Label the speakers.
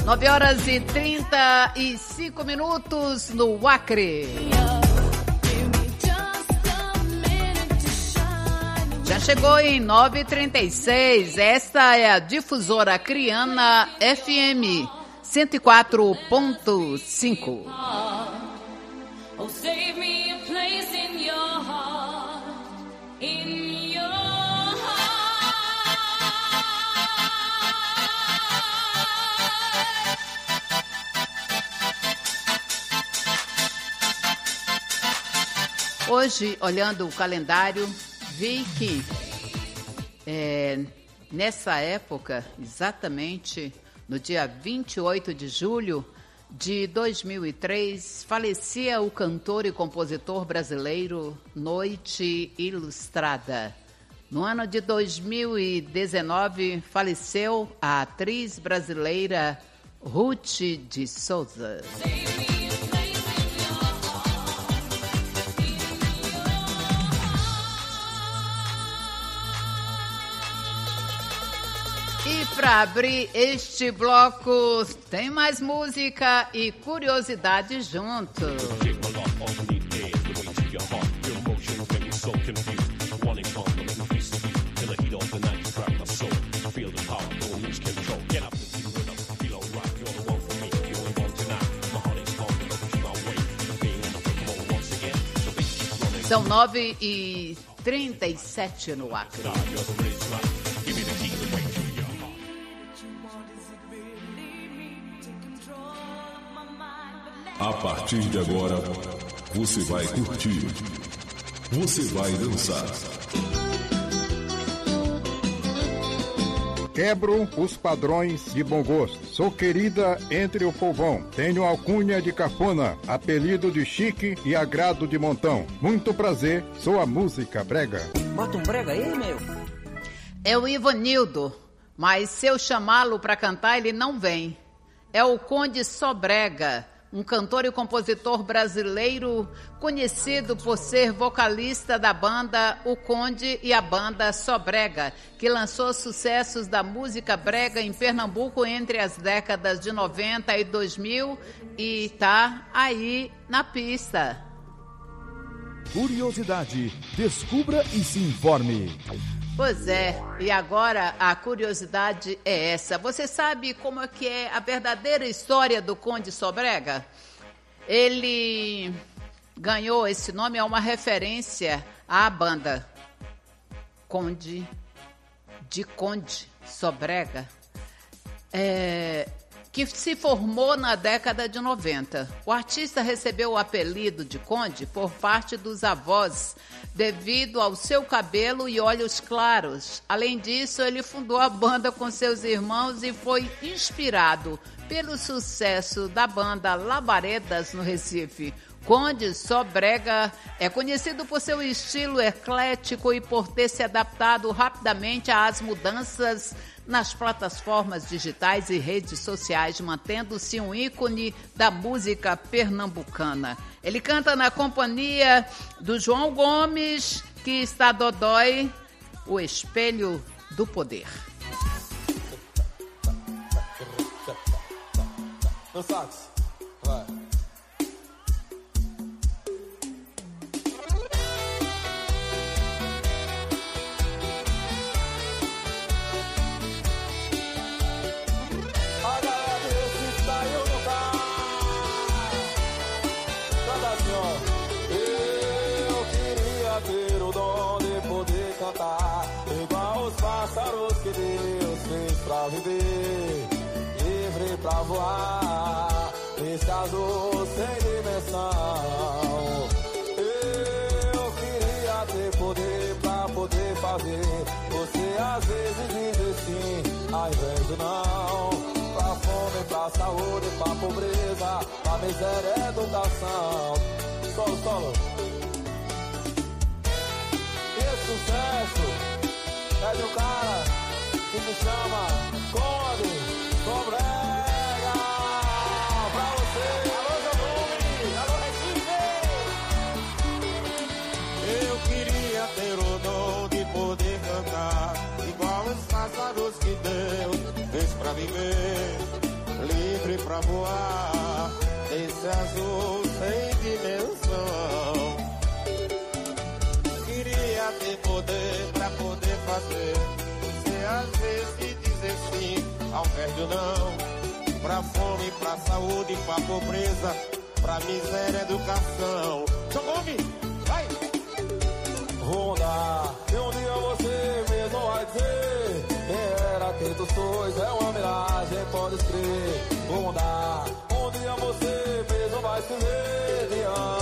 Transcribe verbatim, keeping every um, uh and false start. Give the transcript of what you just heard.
Speaker 1: nove horas e trinta e cinco minutos no Acre. Já chegou em nove e trinta e seis. Esta é a Difusora Acreana F M cento e quatro ponto cinco. Oh, save me a place in your heart, in your heart. Hoje, olhando o calendário, vi que é, nessa época, exatamente no dia vinte e oito de julho de dois mil e três, falecia o cantor e compositor brasileiro Noite Ilustrada. No ano de dois mil e dezenove, faleceu a atriz brasileira Ruth de Souza. E para abrir este bloco, tem mais música e curiosidade junto. São nove e trinta e sete no Acre.
Speaker 2: A partir de agora, você vai curtir, você vai dançar.
Speaker 3: Quebro os padrões de bom gosto. Sou querida entre o povão. Tenho alcunha de cafona, apelido de chique e agrado de montão. Muito prazer, sou a música brega.
Speaker 4: Bota um brega aí, meu.
Speaker 1: É o Ivanildo, mas se eu chamá-lo para cantar, ele não vem. É o Conde Sobrega, um cantor e compositor brasileiro conhecido por ser vocalista da banda O Conde e a banda Sobrega, que lançou sucessos da música brega em Pernambuco entre as décadas de noventa e dois mil e tá aí na pista.
Speaker 5: Curiosidade, descubra e se informe.
Speaker 1: Pois é, e agora a curiosidade é essa. Você sabe como é que é a verdadeira história do Conde Sobrega? Ele ganhou esse nome, é uma referência à banda Conde, de Conde Sobrega, é, que se formou na década de noventa. O artista recebeu o apelido de Conde por parte dos avós, devido ao seu cabelo e olhos claros. Além disso, ele fundou a banda com seus irmãos e foi inspirado pelo sucesso da banda Labaredas no Recife. Conde Sobrega é conhecido por seu estilo eclético e por ter se adaptado rapidamente às mudanças nas plataformas digitais e redes sociais, mantendo-se um ícone da música pernambucana. Ele canta na companhia do João Gomes, que está dodói, o Espelho do Poder.
Speaker 6: No sax, vai. Pra viver, livre pra voar, nesse azul sem dimensão. Eu queria ter poder pra poder fazer você às vezes dizer sim, ao invés de não. Pra fome, pra saúde, pra pobreza, pra miséria, educação. Solo, solo. E esse sucesso é de um cara que me chama Conde Sobrega. Pra você, alô Jogumi, alô Recife.
Speaker 7: Eu queria ter o dom de poder cantar igual os pássaros que Deus fez pra viver, livre ser azul sem dimensão. Queria ter poder pra poder fazer você às vezes dizer sim ao velho não. Pra fome, pra saúde, pra pobreza, pra miséria, educação. Chocome, vai!
Speaker 6: Ronda, e um dia você mesmo vai dizer quem era quem tu sois, é uma miragem, pode crer. Ronda, um dia você mesmo vai se ver de